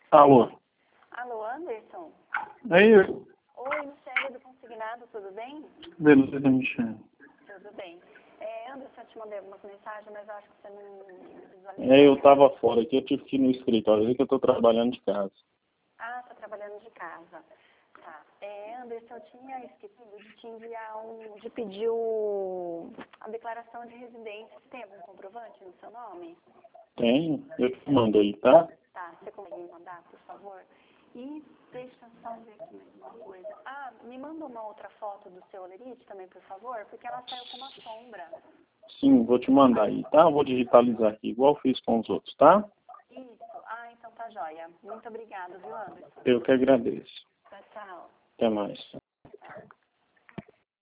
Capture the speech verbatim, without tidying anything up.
Alô? Alô, Anderson? Aí, Oi, Michele do Consignado, tudo bem? beleza, Michelle. Tudo bem. É, Anderson, eu te mandei algumas mensagens, mas eu acho que você não visualizou. É, eu tava fora aqui, eu tive que ir no escritório, aí que eu tô trabalhando de casa. Ah, está trabalhando de casa. Tá. É, Anderson, eu tinha esquecido de te enviar um, de pedir o, a declaração de residência. Você tem algum comprovante no seu nome? Tem, eu te mando aí, tá? Tá, você consegue me mandar, por favor? E deixa eu só ver aqui mais uma coisa. Ah, me manda uma outra foto do seu olerite também, por favor, porque ela saiu com uma sombra. Sim, vou te mandar aí, tá? Eu vou digitalizar aqui, igual eu fiz com os outros, tá? Isso. Ah, então tá joia. Muito obrigada, viu, Anderson? Eu que agradeço. Tchau, tchau. Até mais.